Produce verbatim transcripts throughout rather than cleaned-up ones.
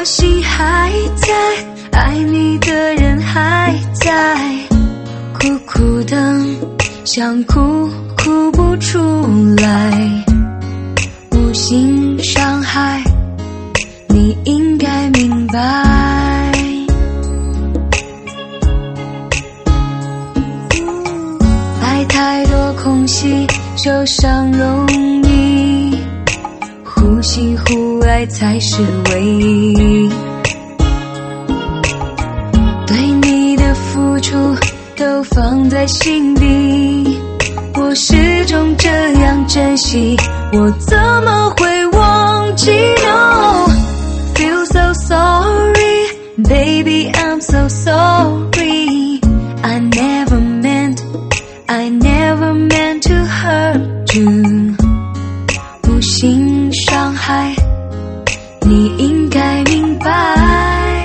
心还在，爱你的人还在，苦苦等，想哭哭不出来，无心伤害，你应该明白。爱太多空隙，受伤容易，忽喜忽爱才是唯一。对你的付出都放在心底，我始终这样珍惜，我怎么会忘记 No Feel so sorry Baby I'm so sorry I never meant I never meant to hurt you 无心伤害，你应该明白。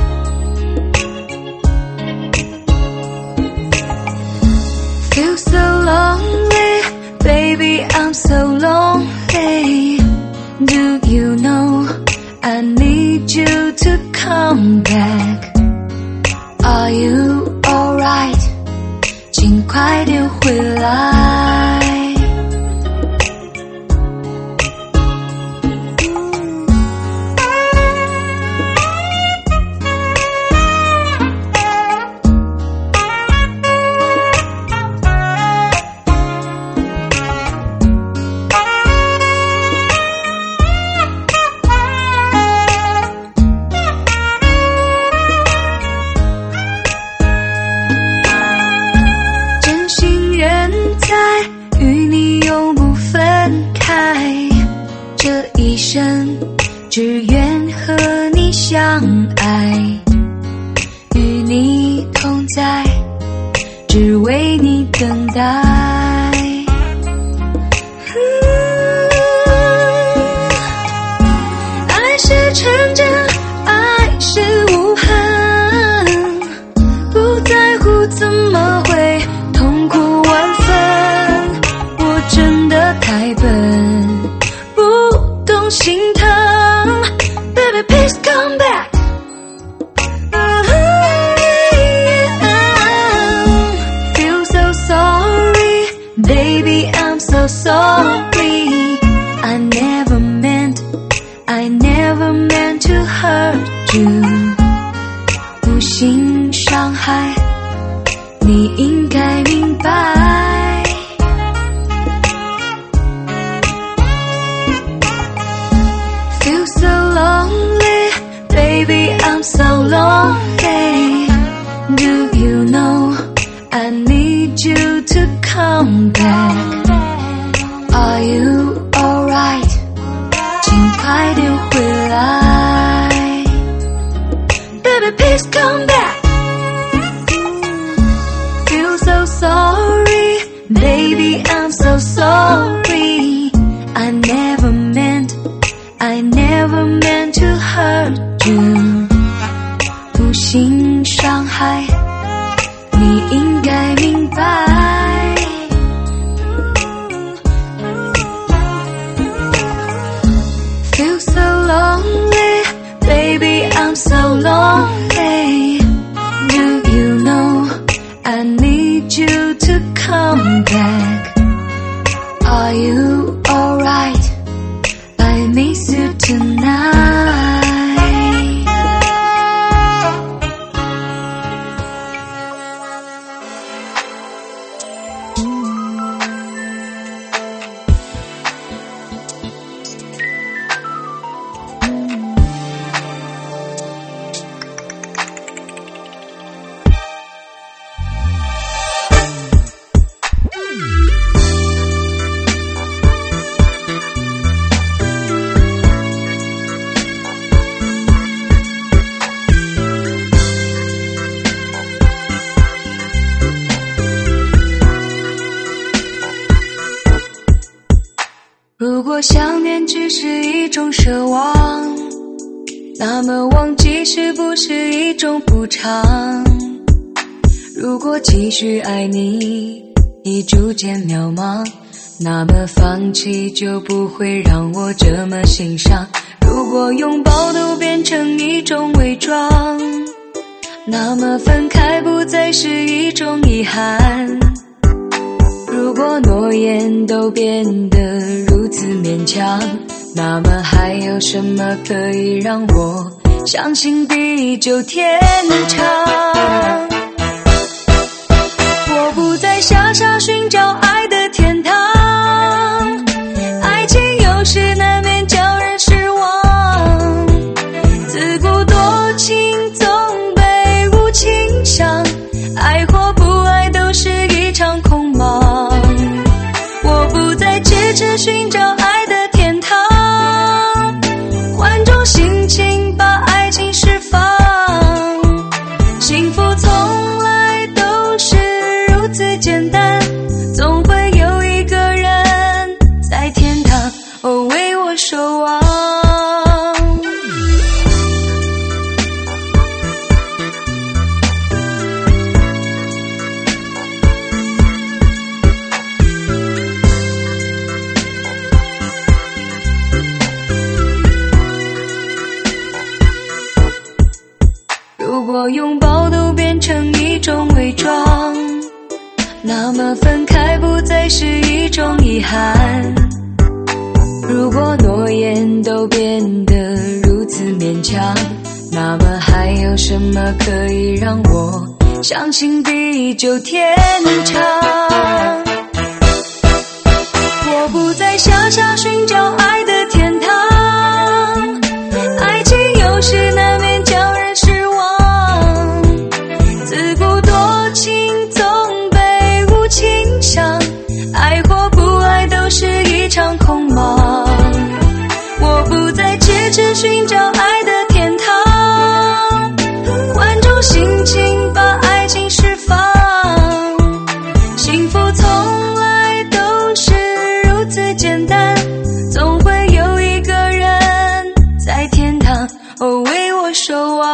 Feel so lonely Baby I'm so lonely Do you know I need you to come back Are you alright 请快点回来。只愿和你相爱，与你同在，只为你等待。爱是纯真，爱是无痕，不在乎怎么会痛苦万分。我真的太笨，不懂心疼。Baby, please come back. Feel so sorry, baby, I'm so sorry. I never meant, I never meant to hurt you. 无心伤害，你应该明白。Feel so lonely, baby, I'm so lonely. Do you know I need you to come back? Are you alright? 请快点回来。Baby, please come back. Feel so sorry, baby, I'm so sorry. I never meant I never meant to hurt you 无心伤害，你应该明白。 Feel so lonely Baby I'm so lonely Do you know I need you to come back Are you alright I miss you tonight. 如果想念只是一种奢望，那么忘记是不是一种补偿？如果继续爱你已逐渐渺茫，那么放弃就不会让我这么心伤。 如果拥抱都变成一种伪装，那么分开不再是一种遗憾。如果诺言都变得如此勉强，那么还有什么可以让我相信地久天长？我不再傻傻寻找爱的天堂，爱情有时难免叫人失望，自古多情总被无情伤，爱或不爱都是一场空忙。我不再痴痴寻找爱的天堂，换种心情把爱情释放，幸福从来都是如此简单，总会有一个人在天堂哦为我守望。如果拥抱都变成一种伪装，那么分开不再是一种遗憾。如果诺言都变得如此勉强，那么还有什么可以让我相信地久天长？我不再傻傻寻找爱的天堂，爱情有时难免叫人失望，自古多情总被无情伤，爱或不爱都是一场空忙。我不再痴痴寻找爱的天堂，换种心情把爱情释放，幸福从来都是如此简单，总会有一个人在天堂哦为我守望。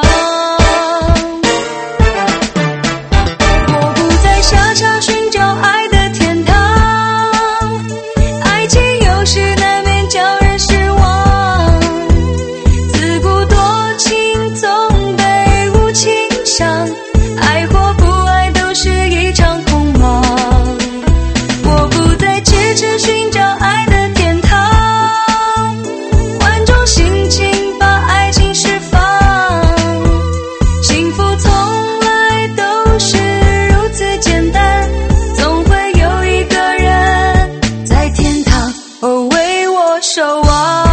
我不再傻傻寻找爱的天堂，爱情有时难免叫人失望，自古多情总被无情伤，爱或不爱都是一场空忙。我不再痴痴寻找爱的天堂，换种心情把爱情释放，幸福从来都是如此简单，总会有一个人在天堂哦为我守望。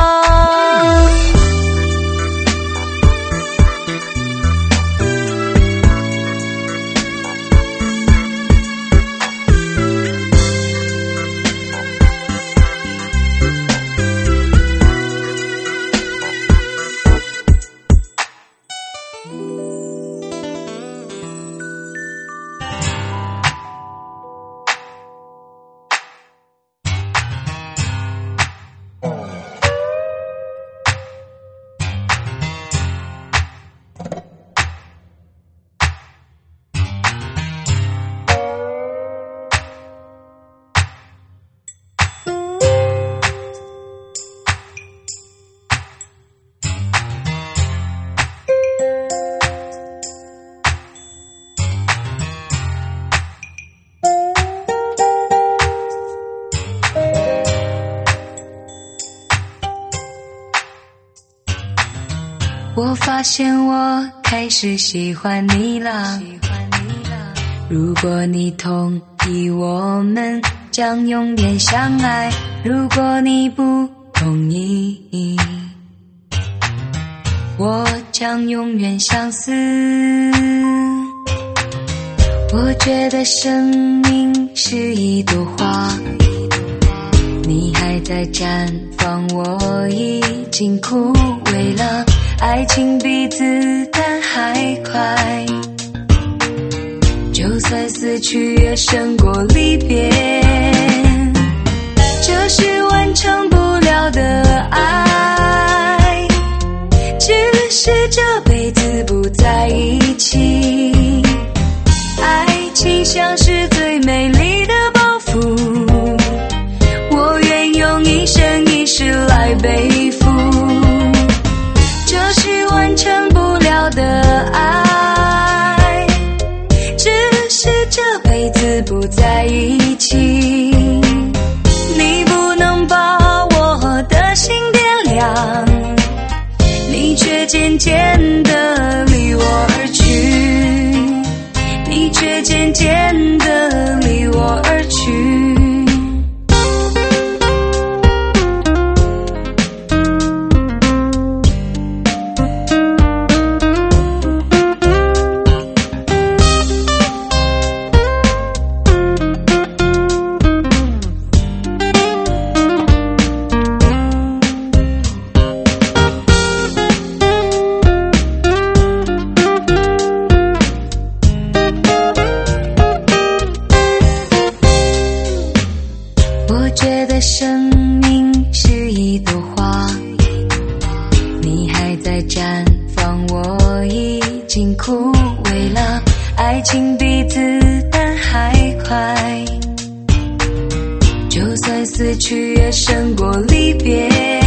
我发现我开始喜欢你了，如果你同意我们将永远相爱，如果你不同意我将永远相思。我觉得生命是一朵花，你还在绽放，我已经枯萎了，爱情比子弹还快，就算死去也胜过离别，这是完成不了的爱，只是这辈子不在一起。爱情像是最美丽的包袱，我愿用一生一世来背负。 渐地离我而去，你却渐渐地离我而去。我觉得生命是一朵花，你还在绽放，我已经枯萎了。爱情比子弹还快，就算死去也胜过离别。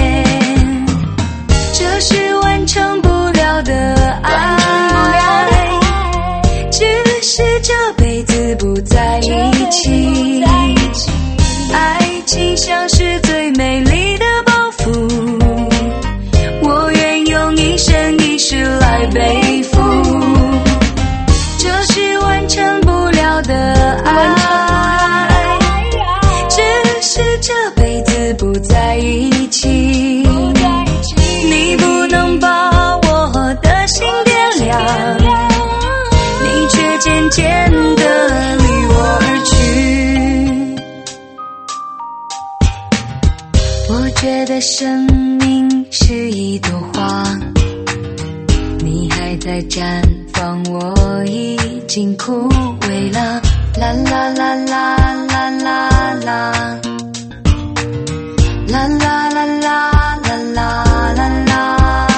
这是完成不了的爱，只是这辈子不在一起。爱情像是最美丽的包袱，我愿用一生一世来背负。这是完成不了的爱，只是这辈子不在一起。你不能把我的心点亮，你却渐渐地离我而去。我觉得生命是一朵花，你还在绽放，我已经枯萎了。啦啦啦啦啦啦啦，啦啦啦啦啦啦啦啦。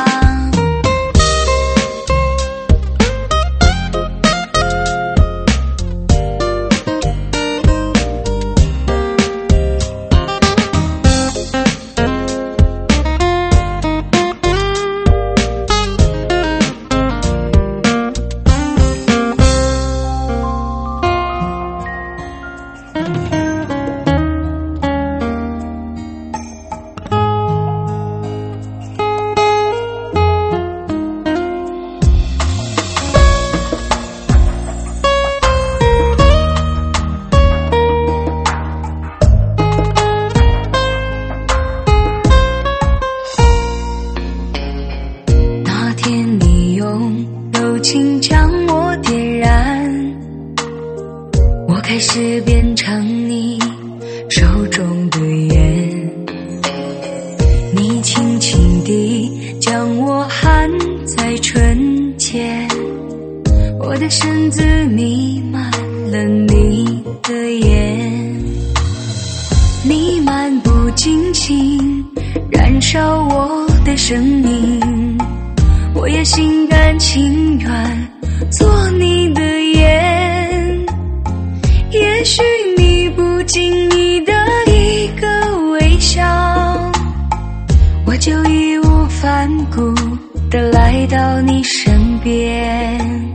柔情将我点燃，我开始变成你手中的烟，你轻轻地将我含在唇间，我的身子弥漫了你的眼，你漫不经心燃烧我的生命，我也心甘情愿做你的烟。也许你不经意的一个微笑，我就义无反顾地来到你身边。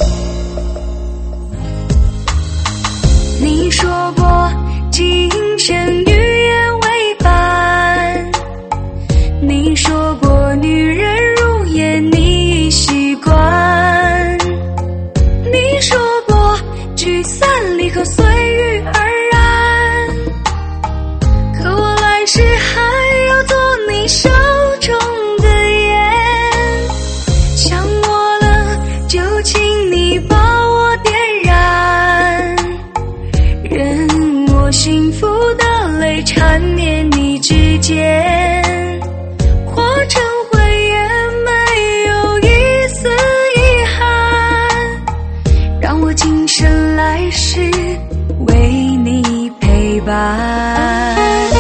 你说过今生与愿为伴，你说过女人如烟你习惯，你说过聚散离合随遇而安，可我来世还要做你手中的烟。想我了就请你把我点燃，任我幸福的泪缠绵你指尖，化成灰也没有一丝遗憾，让我今生来世为你陪伴。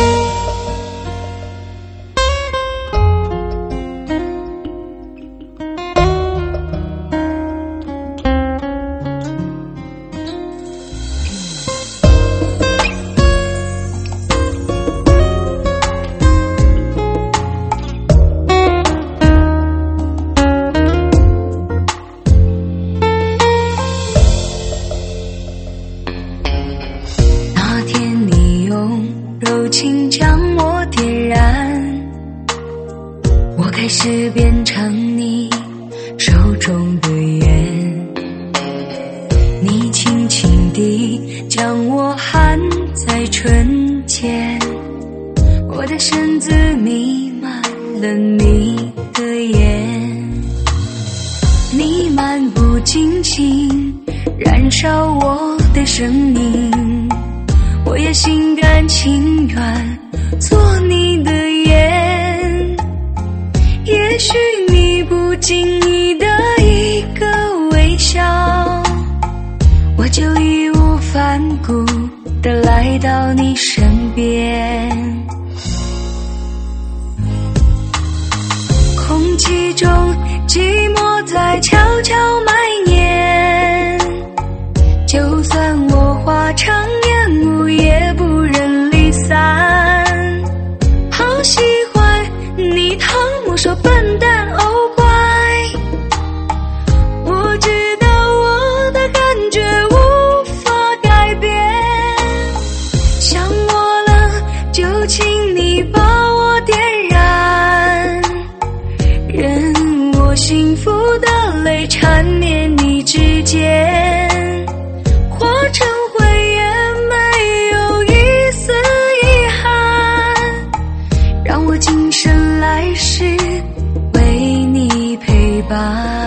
柔情将我点燃，我开始变成你弥漫了你的眼，你漫不经心燃烧我的生命，我也心甘情愿做你的盐。也许你不经意的一个微笑，我就义无反顾地来到你身边。空气中寂寞在悄悄蔓延，就算我化成烟雾也不忍离散。好喜欢你汤姆说笨蛋哦乖，我知道我的感觉无法改变，想我了就请你把我点燃，任我幸福的泪缠绵你指尖，化成灰也没有一丝遗憾，让我今生来世为你陪伴。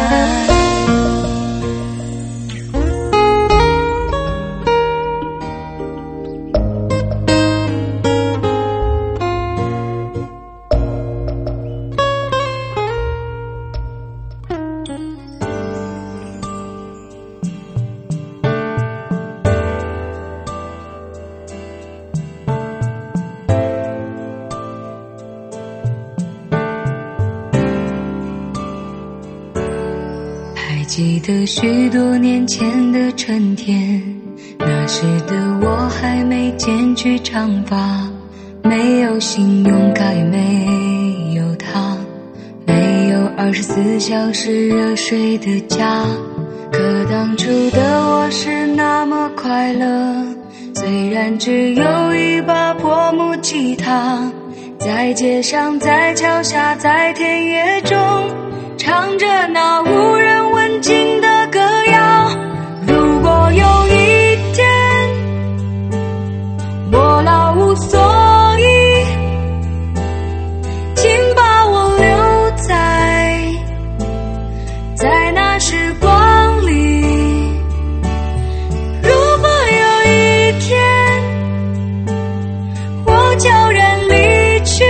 还记得许多年前的春天，那时的我还没剪去长发，没有信用卡也没有他，没有二十四小时热水的家，可当初的我是那么快乐，虽然只有一把破木吉他，在街上在桥下在田野中唱着那无人问津的歌谣。如果有一天我老无所依，请把我留在在那时光里。如果有一天我悄然离去，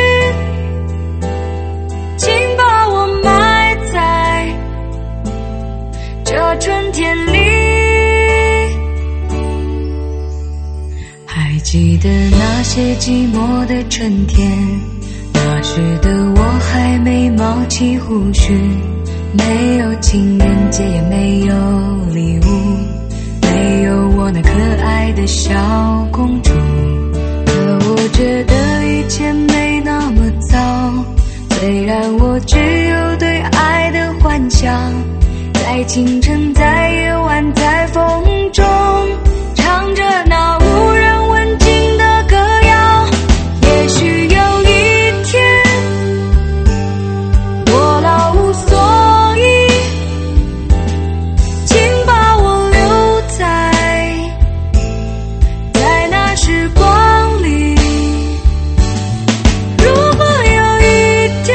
请把我埋在这春天里。还记得那些寂寞的春天，那时的我还没冒起胡须，没有情人节也没有礼物，没有我那可爱的小公主，可我觉得一切没那么糟。虽然我只有对爱的幻想，在清晨在夜晚在风中唱着那无人问津的歌谣。也许有一天我老无所依，请把我留在在那时光里。如果有一天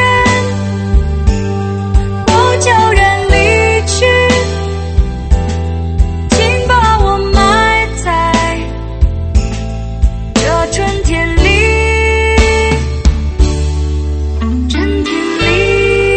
我悄然离去，请把我埋在这春天里。春天里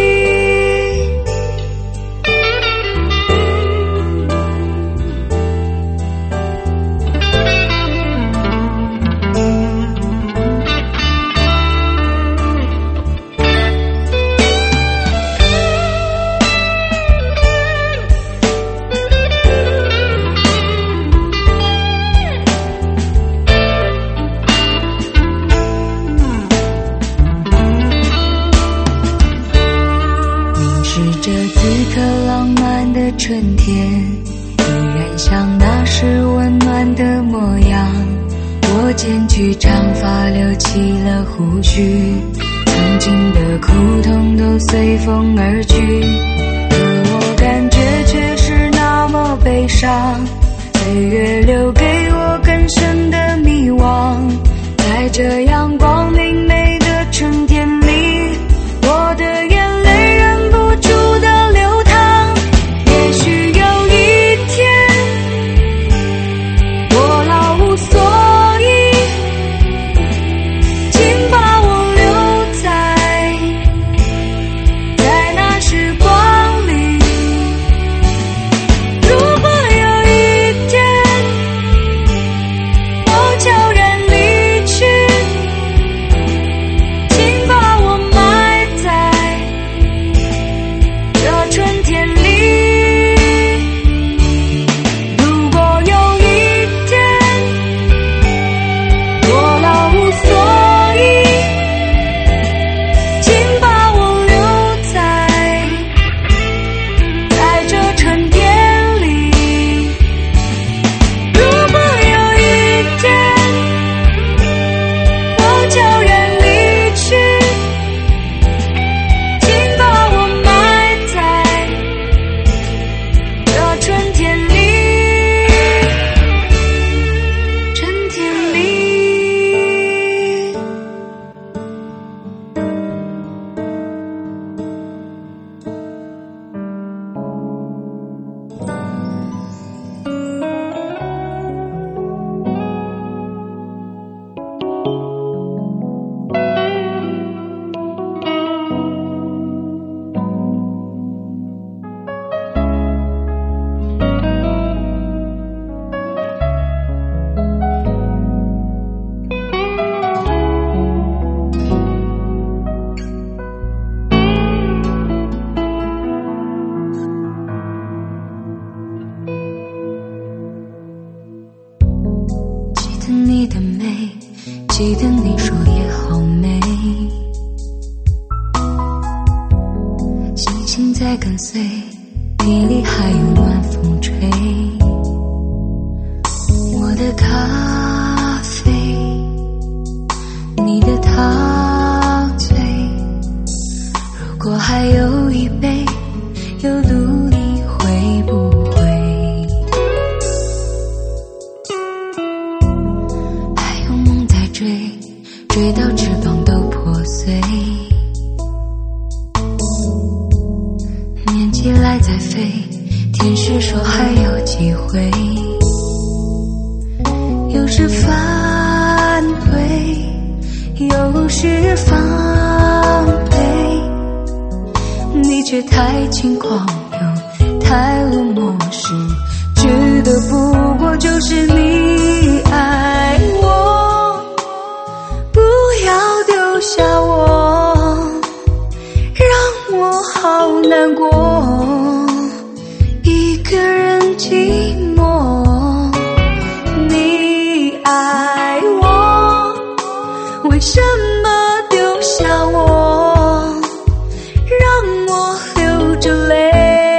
凝视着此刻浪漫的春天，依然像那时温暖的模样。我剪去长发，留起了胡须，曾经的苦痛都随风而去，可我感觉却是那么悲伤。岁月留给我更深的迷惘，在这阳光明媚的春记得你说也好美，星星在跟随，夜里还有暖风吹。我的咖啡，你的陶醉，如果还有一杯，有路你会不会？还有梦在追，追到翅膀都破碎。年纪来在飞，天使说还有机会。有时反悔，有时放飞，你却太轻狂又太冷漠时，值得不过就是你爱我，不要丢下我，让我好难过，一个人寂寞。你爱我，为什么丢下我，让我流着泪，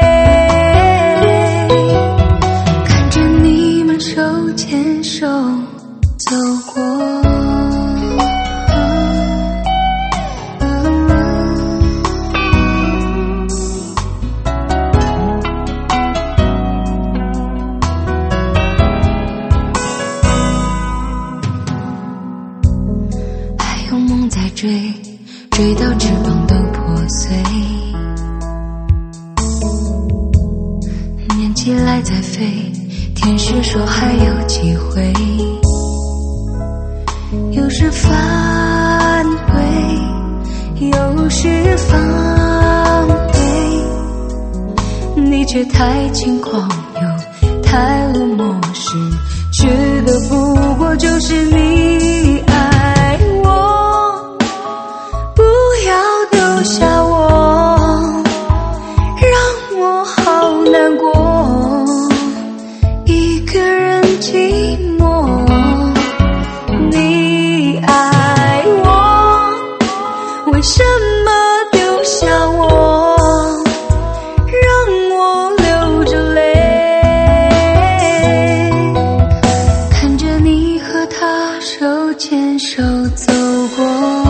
看着你们手牵手走过。还有梦在追，追到翅膀都破碎。年纪来在飞，天使说还有机会。有时反悔，有时放飞，你却太轻狂又太冷漠时，值得不过就是你爱我，不要丢下我，让我好难过，一个人寂寞。你爱我，为什么丢下我，让我流着泪，看着你和他手牵手走过。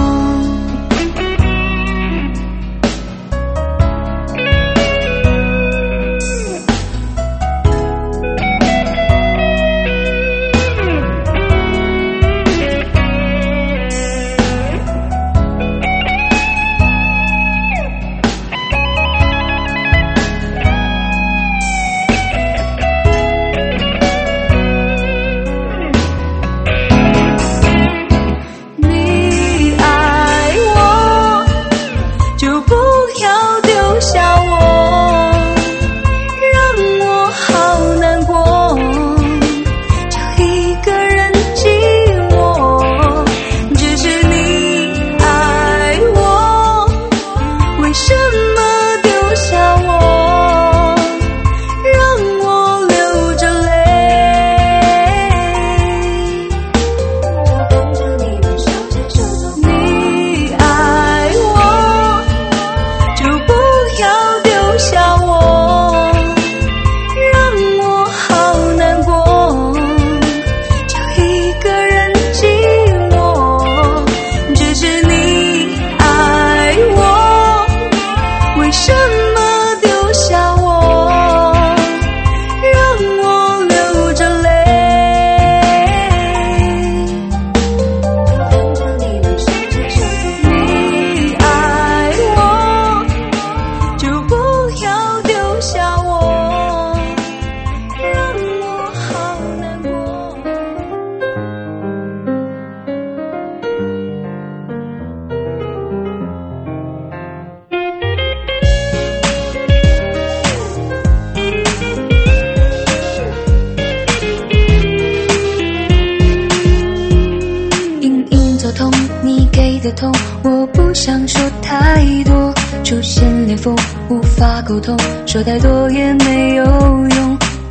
的痛，我不想说太多，出现裂缝无法沟通，说太多也没有用。我的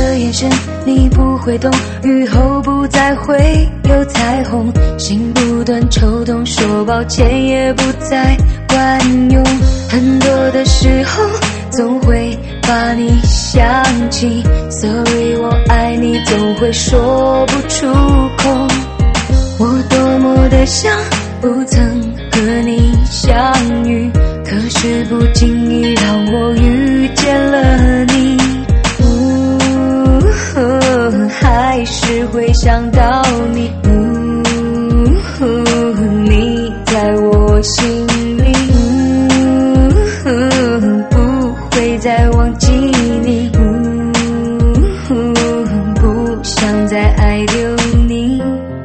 的眼神你不会懂，雨后不再会有彩虹，心不断抽动，说抱歉也不再管用。很多的时候总会把你想起 Sorry 我爱你总会说不出口。我多么的想不曾和你相遇，可是不经意让我遇见了你。呜，还是会想到你，呜，你在我心里，呜，不会再忘记你，呜，不想再爱丢你。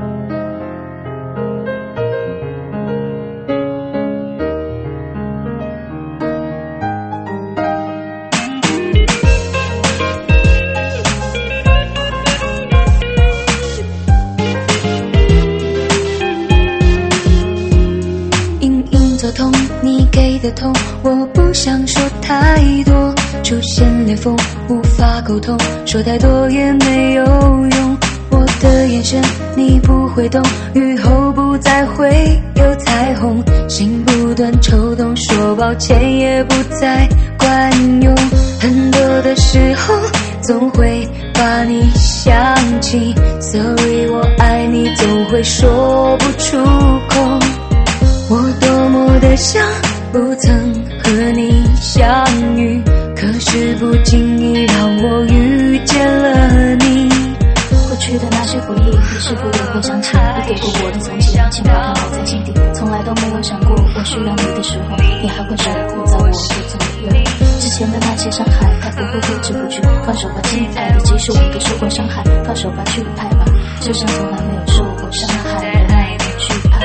痛，你给的痛，我不想说太多。出现裂缝，无法沟通，说太多也没有用。我的眼神你不会懂，雨后不再会有彩虹，心不断抽动，说抱歉也不再管用。很多的时候总会把你想起 Sorry 我爱你总会说不出口。我多么的想不曾和你相遇，可是不经意让我遇见了你。 过去的那些回忆，你是否也会想起你给过我的从前？请把它埋在心底，从来都没有想过我需要你的时候，你还会守护在我的左右。之前的那些伤害，它不会挥之不去。放手吧，亲爱的，即使我都受过伤害，放手吧，去爱吧，就像从来没有受过伤害的爱的去爱。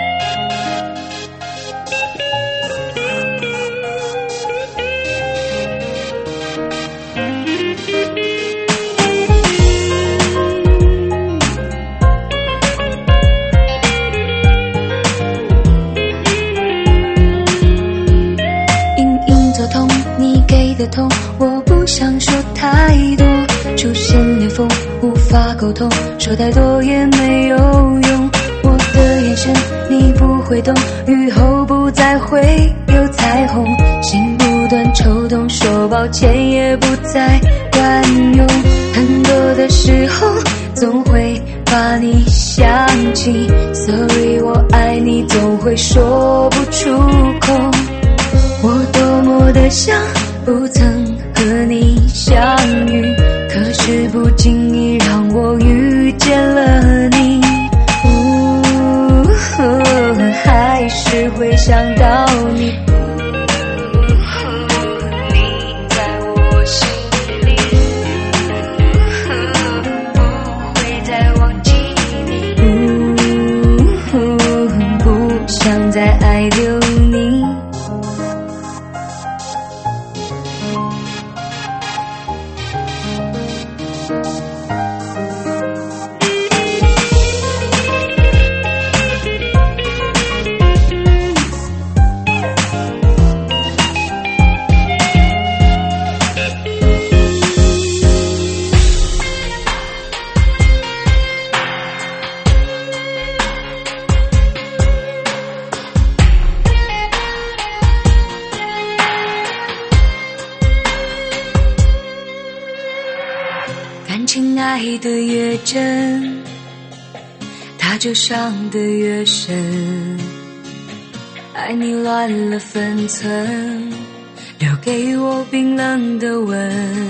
的痛，我不想说太多。出现裂缝，无法沟通，说太多也没有用。我的眼神你不会懂，雨后不再会有彩虹，心不断抽动，说抱歉也不再管用。很多的时候总会把你想起 Sorry 我爱你总会说不出口。我多么的想不曾和你相遇，可是不经意让我遇见了你。呜，还是会想到你，你在我心里，不会再忘记你。不想再爱丢你。感情爱得越真，它就伤得越深。爱你乱了分寸，留给我冰冷的吻。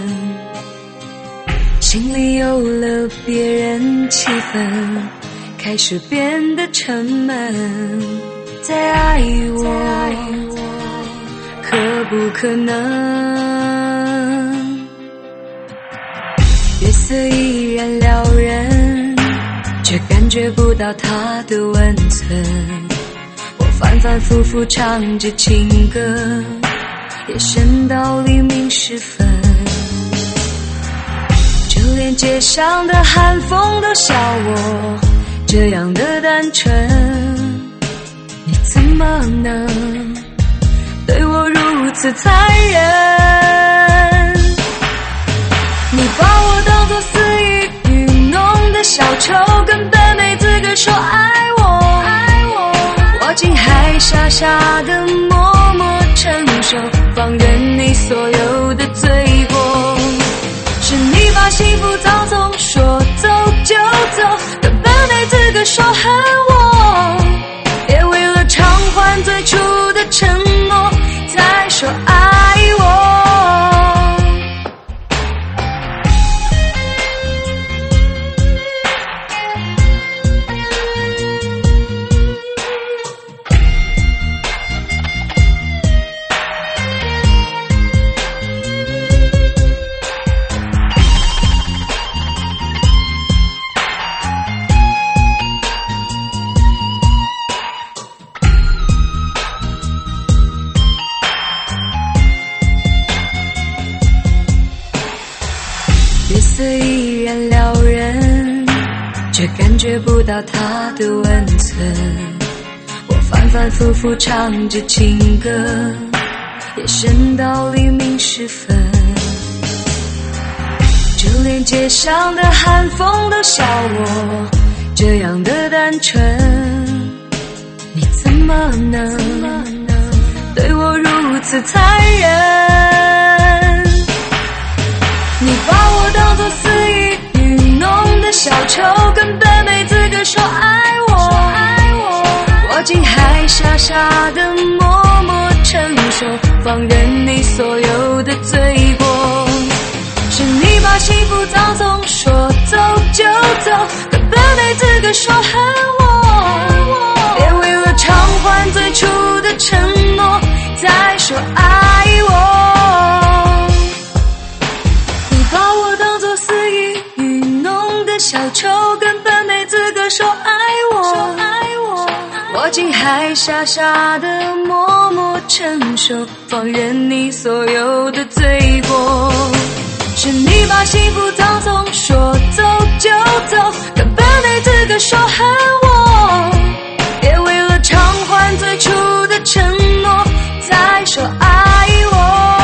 心里有了别人，气氛开始变得沉闷。再爱我，可不可能？月色依然撩人，却感觉不到它的温存。我反反复复唱着情歌，夜深到黎明时分，就连街上的寒风都笑我这样的单纯。你怎么能对我如此残忍？你把我当作傻傻的默默承受，放任你所有的罪过。是你把幸福葬送，说走就走，根本没资格说恨我，也为了偿还最初的承诺才说爱我。月色依然撩人，却感觉不到它的温存。我反反复复唱着情歌，夜深到黎明时分，就连街上的寒风都笑我这样的单纯。你怎么能对我如此残忍？你把我当作肆意愚弄的小丑，根本没资格说爱我。我竟还傻傻的默默承受，放任你所有的罪过。是你把幸福葬送，说走就走，根本没资格说恨我，也为了偿还最初的承诺才说爱我。小丑根本没资格说爱我，我竟还傻傻的默默承受，放任你所有的罪过。是你把幸福葬送，说走就走，根本没资格说恨我，也为了偿还最初的承诺才说爱我。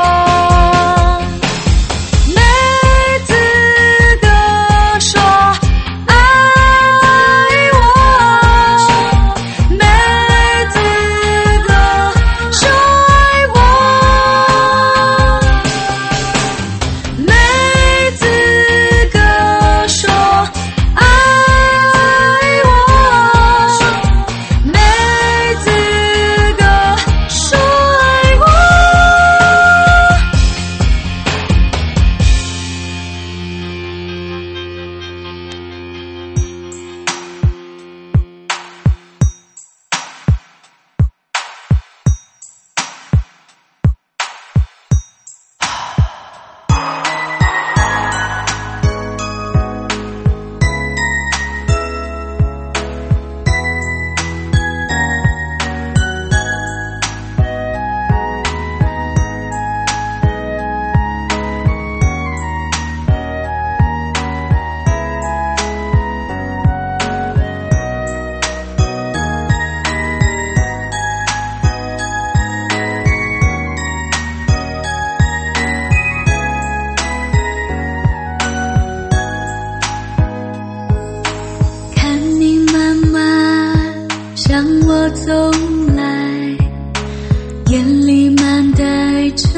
走来，眼里满带着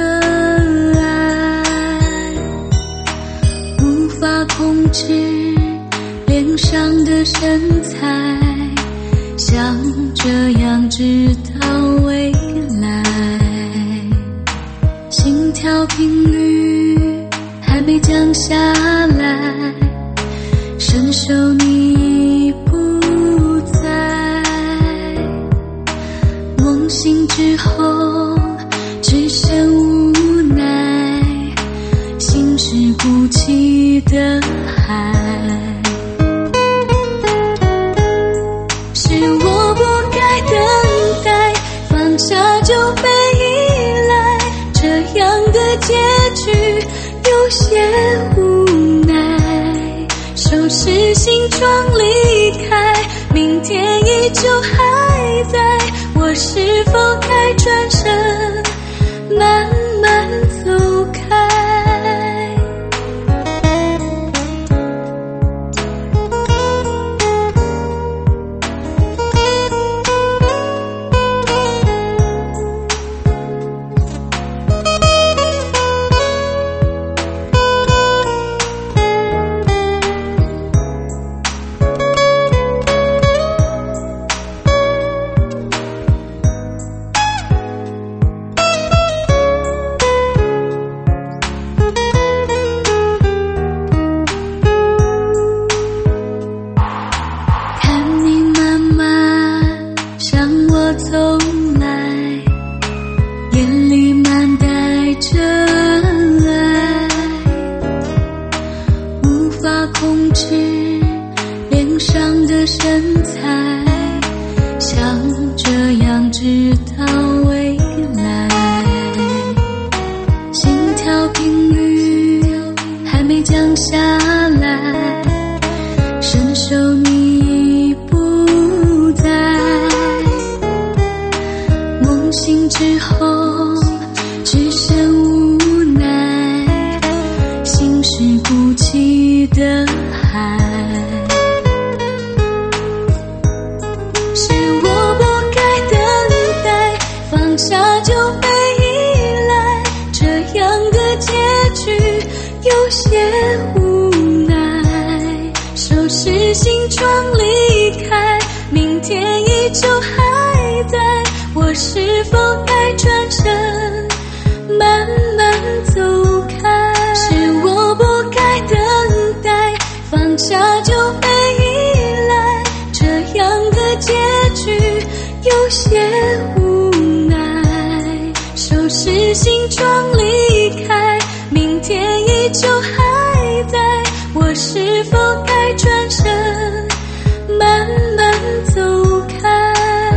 爱，无法控制脸上的神采，想这样直到未来。心跳频率还没降下来，伸手你已不在。梦醒之后只剩无奈，心是鼓起的海。是我不该等待，放下就被依赖，这样的结局有些无奈。收拾行装离开，明天依旧还在，我是否该转身慢慢走开？ 醒之后只剩无奈，心是不起的海。是我不该等待，放下就被依赖，这样的结局有些无奈。收拾行装离开，明天依旧还在，我是否该转身慢慢走开？是我不该等待，放下就被依赖，这样的结局有些无奈。收拾行装离开，明天依旧还在，我是否该转身慢慢走开？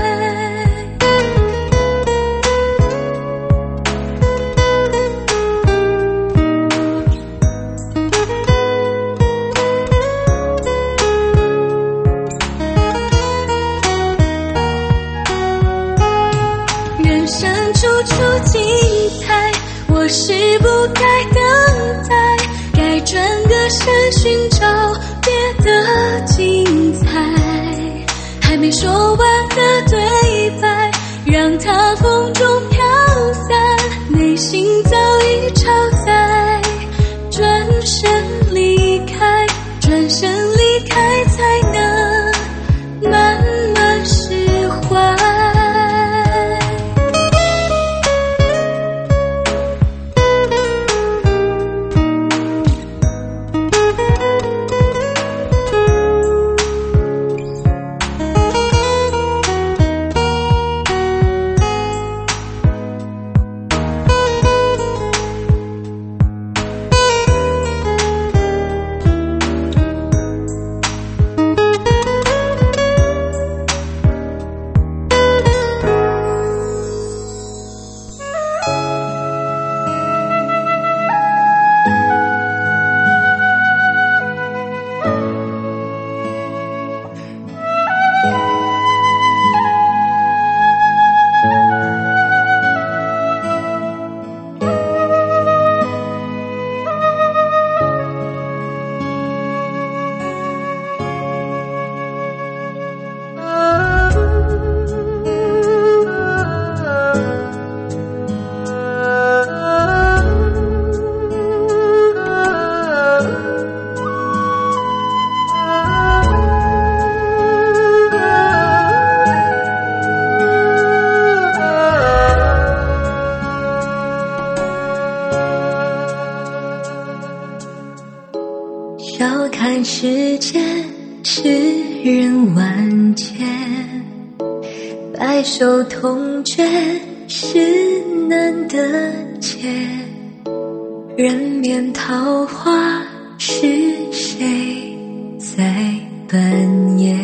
人生处处精彩，我是不该等待，该转个身寻找别的精彩。还没说完的对白，让它风中飘散，内心早已超载。转身离开，转身离开，才能慢慢释怀。 笑看世间世人万千，白首同卷是难得见。人面桃花是谁在扮演？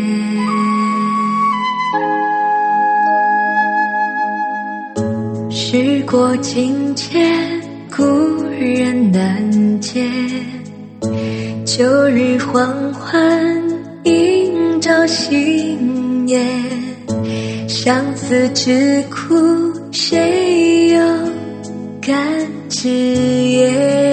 时过境迁，故人难见。旧日黄昏，映照心眼。相思之苦，谁又敢直言？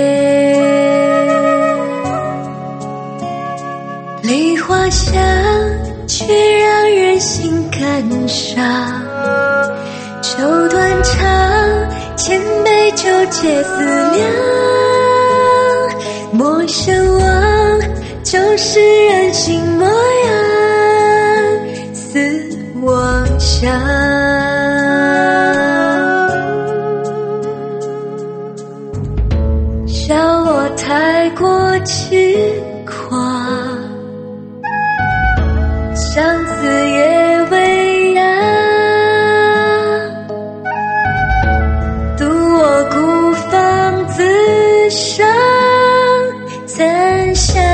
梨花香，却让人心感伤。愁断肠，千杯酒解思量。陌生望，就是人心模样，似妄想。笑我太过痴狂，相思也微凉。独我孤芳自赏，残香。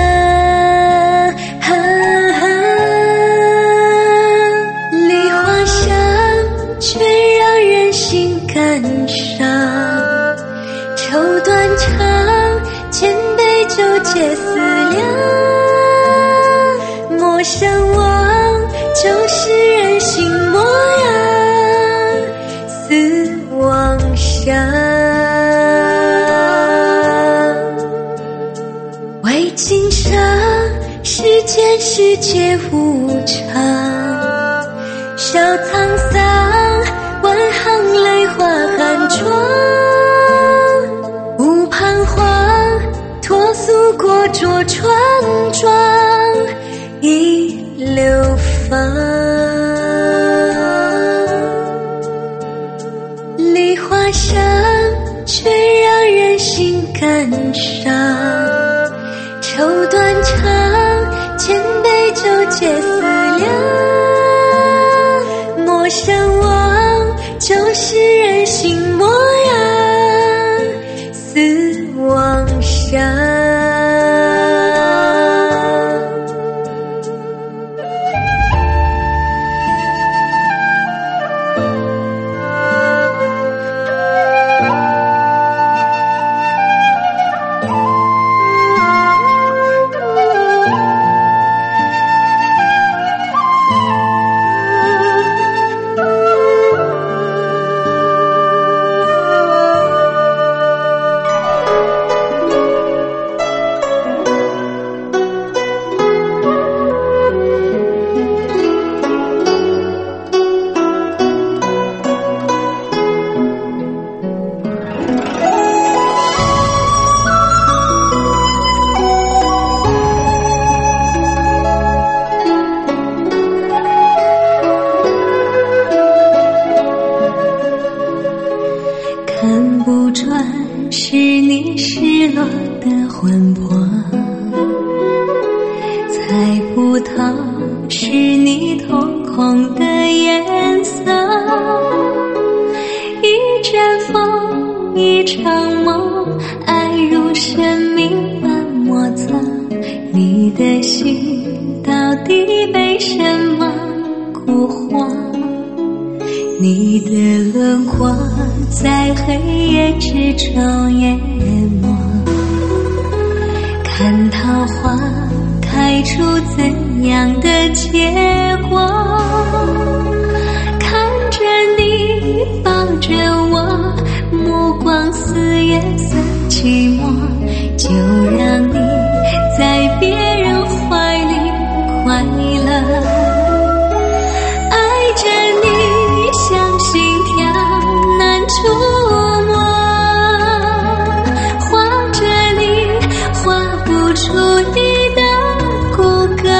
梨花香，却让人心感伤。愁断肠，千杯酒解思量。陌相望，就是人心模样， 死亡下。为今生，世间世界无常，笑沧桑，万行泪化寒窗。无彷徨，脱俗过着川庄，一流芳。梨花香，却让人心感伤。愁断肠，千杯酒解思量。莫相忘，就是人心模样。死亡下。 看不穿是你失落的魂魄，猜不透是你瞳孔的颜色。一阵风，一场梦，爱如生命般莫测。你的心到底被什么蛊惑？你的轮廓在黑夜之中淹没，看桃花开出怎样的结果？看着你抱着我，目光似月色寂寞，就让你在别人怀里快乐。触摸，画着你，画不出你的骨骼，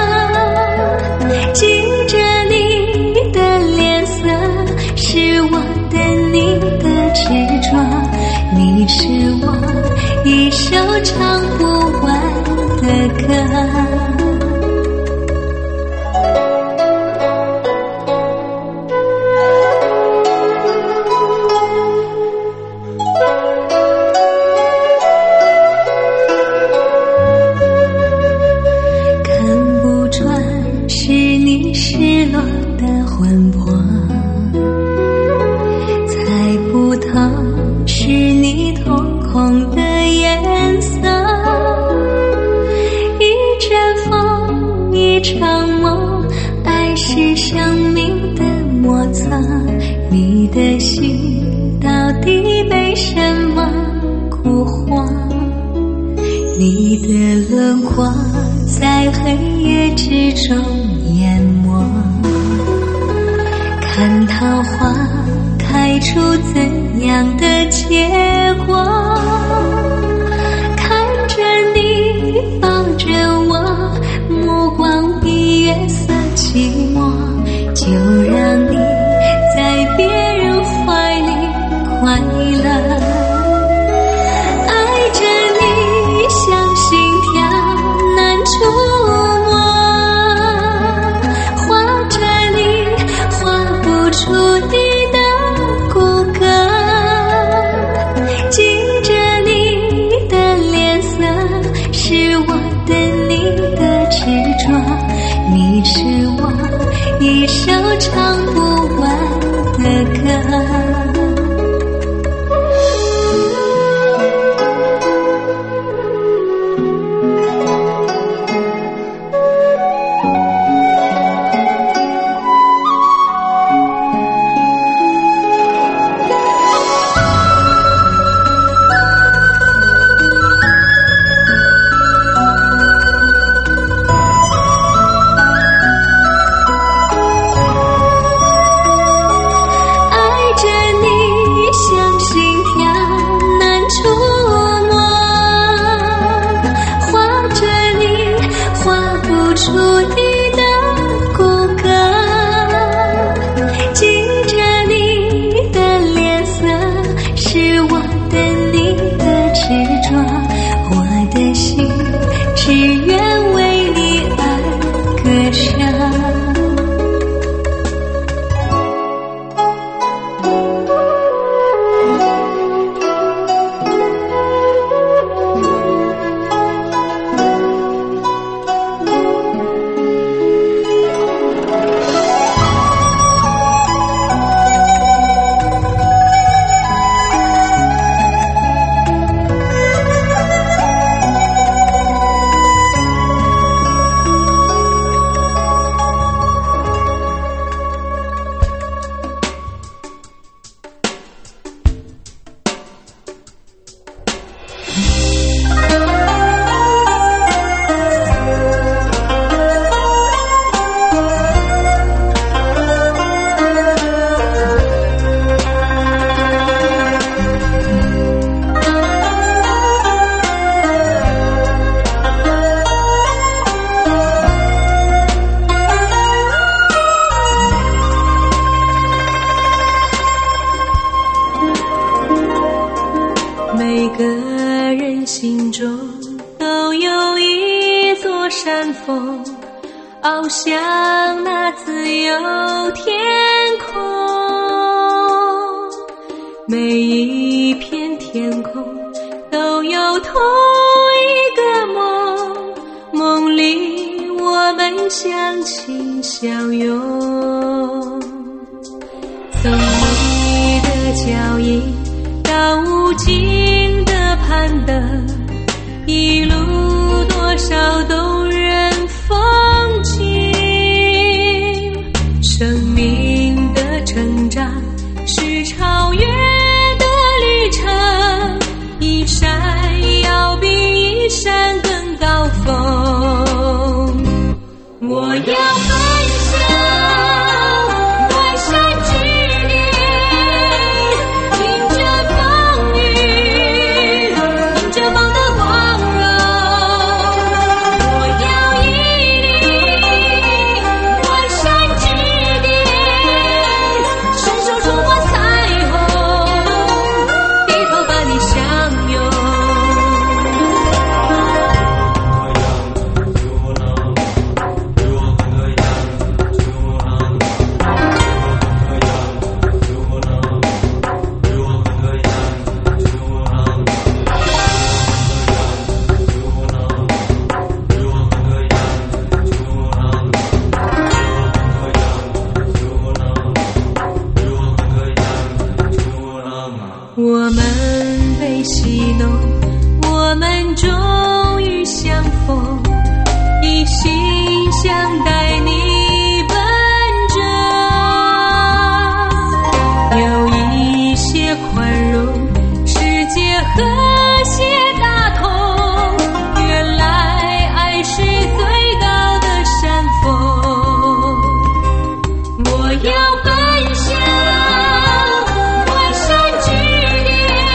记着你的脸色，是我等你的执着。你是我一首唱不完的歌。失落的魂魄，猜不透是你瞳孔的颜色。一阵风，一场梦，爱是生命的莫测。你的心到底被什么蛊惑？你的轮廓在黑夜之中淹没，看桃花开出怎样的结果？看着你抱着我，目光比月色寂寞，就让你在别人怀里快乐。你是我一首唱个人心中都有一座山峰，翱翔那自由天空。每一片天空都有同一个梦，梦里我们相亲相拥。从你的脚印到无尽的攀登，一路多少动人风景。生命的成长是超越的旅程，一山要比一山更高峰。我要奔向万山之巅，迎着风雨，迎着风的光荣。我要屹立万山之巅，伸手触摸彩虹，低头把你相拥。我们被戏弄，我们终于相逢，一心想带你奔着。有一些宽容，世界和谐大同。原来爱是最高的山峰。我要奔向万山之巅，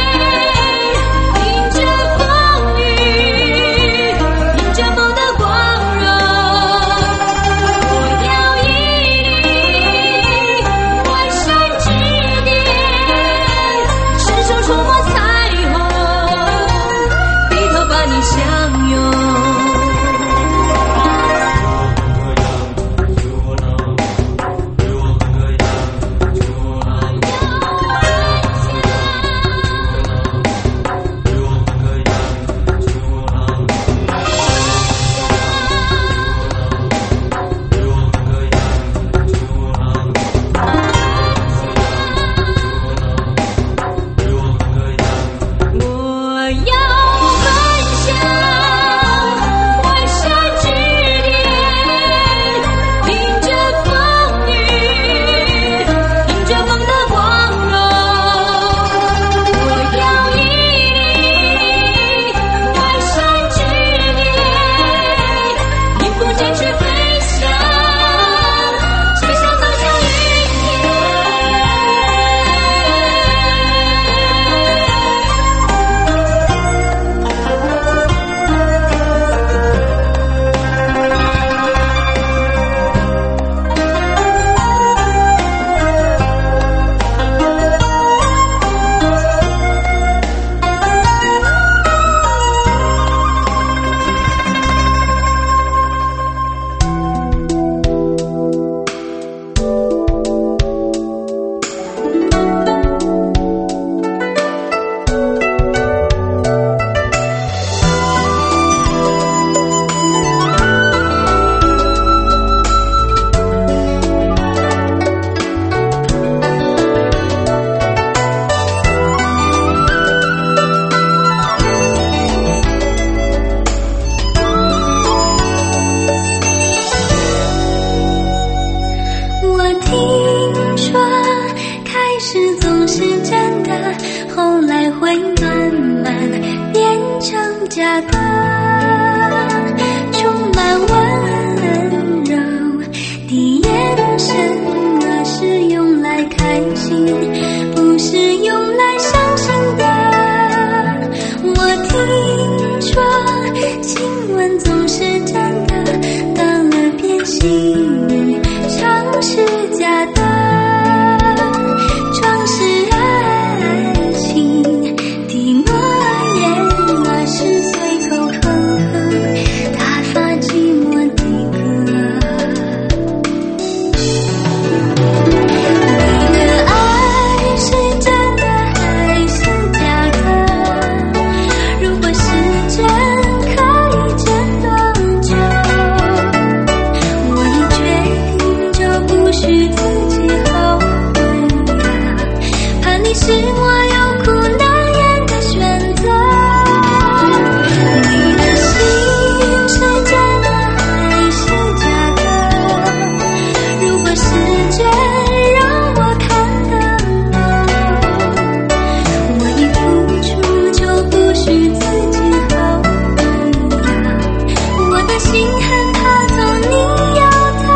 迎着风雨，迎着风的光荣。我要屹立万山之巅，伸手触摸彩虹，低头把你相拥。我要奔向万山之巅，迎着风雨，迎着风的光荣。我要屹立万山之巅，一步剑去飞翔，只想走向云天。我听说开始总是真的，后来会慢慢变成假的，充满温柔的眼神，那是用来开心，不是用来伤心的。我听说亲吻总是真的，当了变心常是假的，装饰爱情的诺言。 是我有苦难言的选择。你的心是真的还是假的？如果是真，让我看得懂。我一付出就不许自己后悔啊，我的心很怕走你要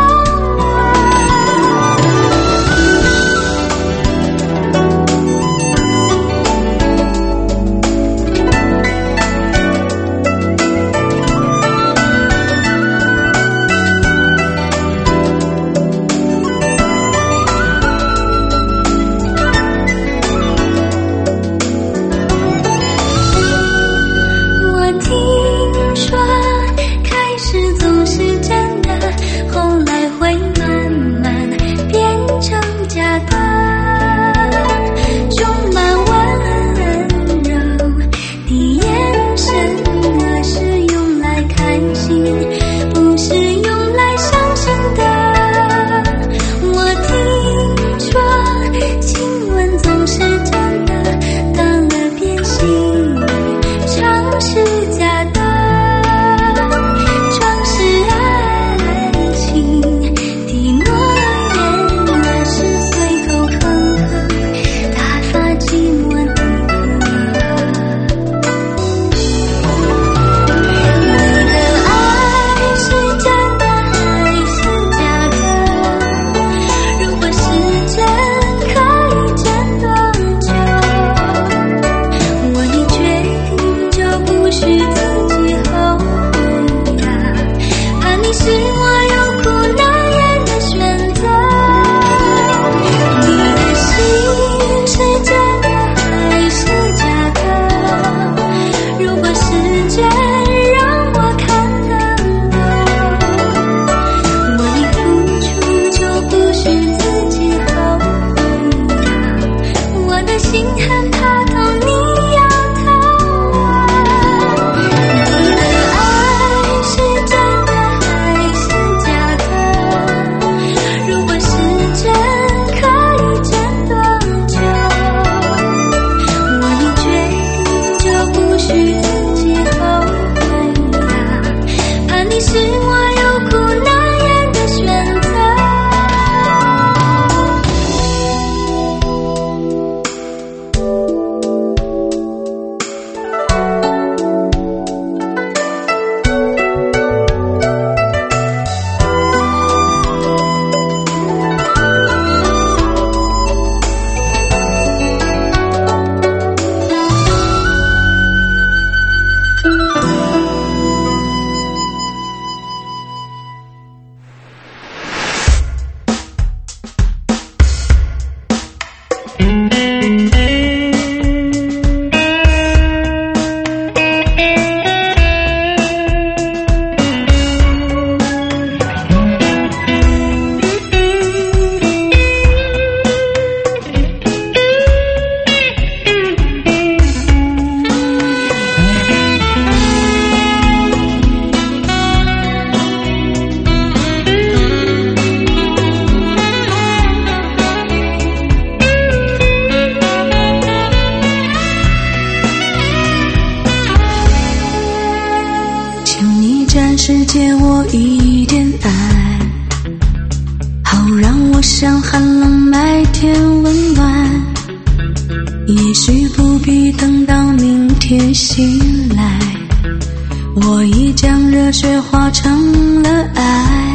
是借我一点爱，好让我像寒冷麦田温暖。也许不必等到明天醒来，我已将热血化成了爱。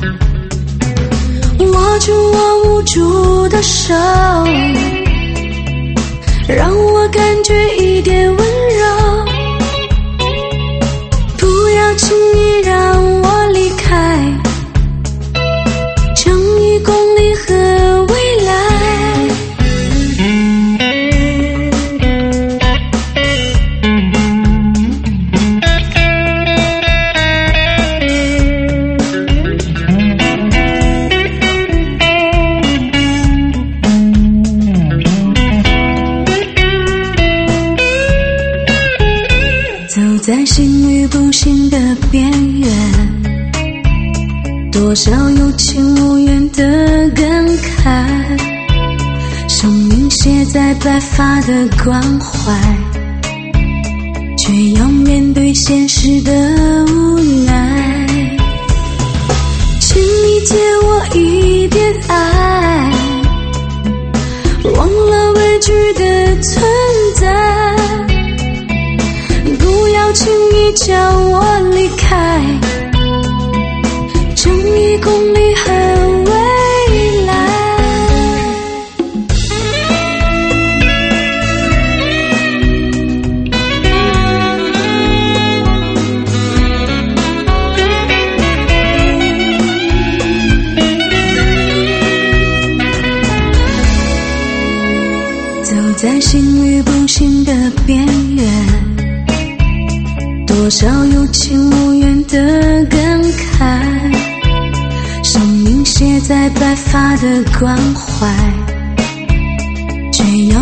握住我无助的手，让我感觉一点温柔，不要轻易让我离开，正义公理和未来。走在幸与不幸的边缘，多少有情无缘的感慨。生命写在白发的关怀，却要面对现实的无奈。请你借我一点爱，忘了畏惧的存在，不要轻易叫我离开，正义公理和未来。走在行与不行的边缘，多少有情无缘的感慨，生命写在白发的关怀，却